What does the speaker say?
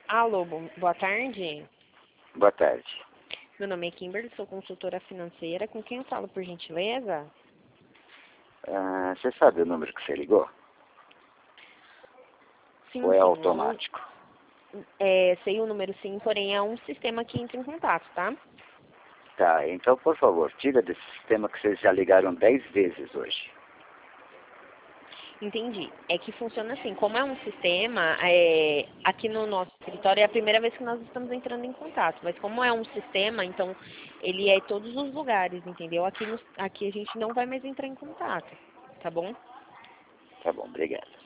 Alô, boa tarde. Boa tarde. Meu nome é Kimberly, sou consultora financeira. Com quem eu falo, por gentileza? Você sabe o número que você ligou? Sim, Ou é sim. automático? Sei o número sim, porém é um sistema que entra em contato, tá? Tá, então por favor, tira desse sistema que vocês já ligaram 10 vezes hoje. Entendi. É que funciona assim, como é um sistema, aqui no nosso escritório é a primeira vez que nós estamos entrando em contato, mas como é um sistema, então ele é em todos os lugares, entendeu? Aqui a gente não vai mais entrar em contato, tá bom? Tá bom, obrigado.